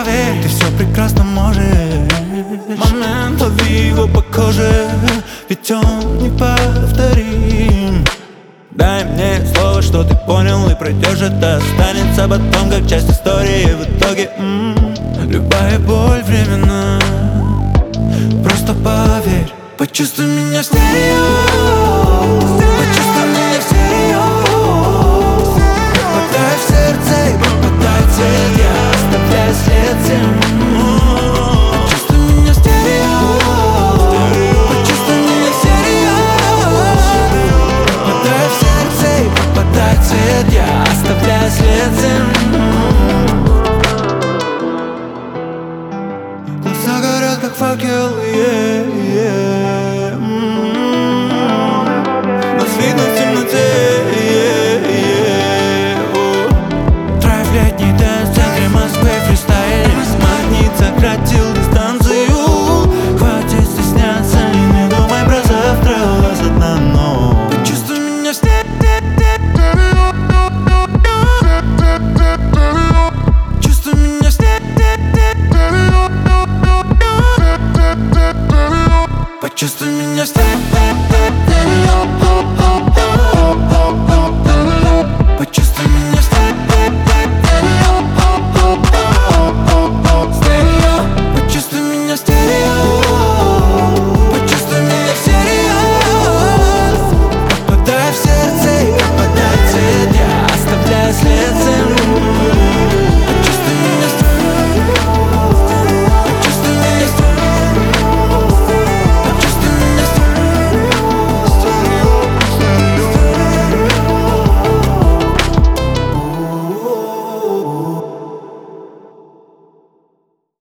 поверь, ты все прекрасно можешь. Момент, лови его по коже, ведь он неповторим. Дай мне слово, что ты понял и пройдешь. Это останется потом, как часть истории. В итоге любая боль временна. Просто поверь, почувствуй меня в стерео. Почувствуй меня всерьез. Попадай в сердце и попадай в цель. Я оставляю след земли.